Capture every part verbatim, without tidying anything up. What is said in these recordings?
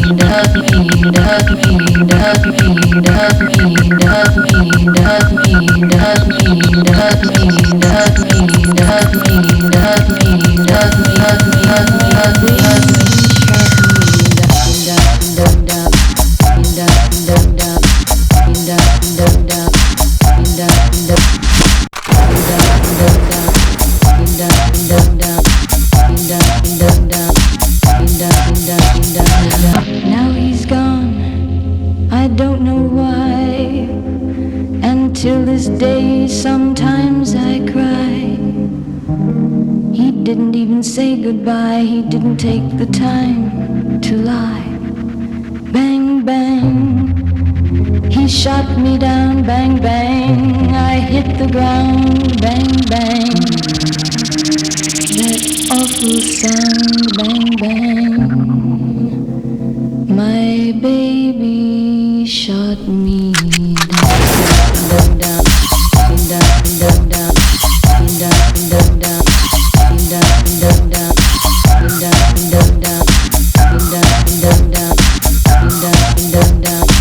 Now he's gone, I don't know why. And till this day sometimes I cry. He didn't even say goodbye, he didn't take the time to lie. Bang, bang, he shot me down, bang, bang. I hit the ground, bang, bang. That awful sound, bang, bang. My baby shot me down, down, down, down, down, down, down, down, down, down, down, down, down, down, down, down, down, down, down, down.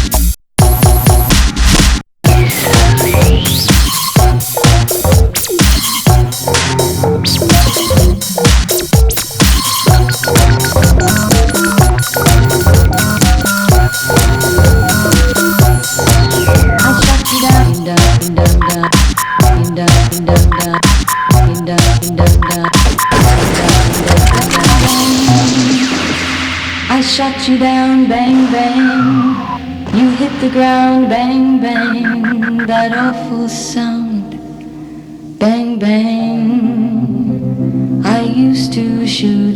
I shot you down, bang, bang. You hit the ground, bang, bang. That awful sound, bang, bang. I used to shoot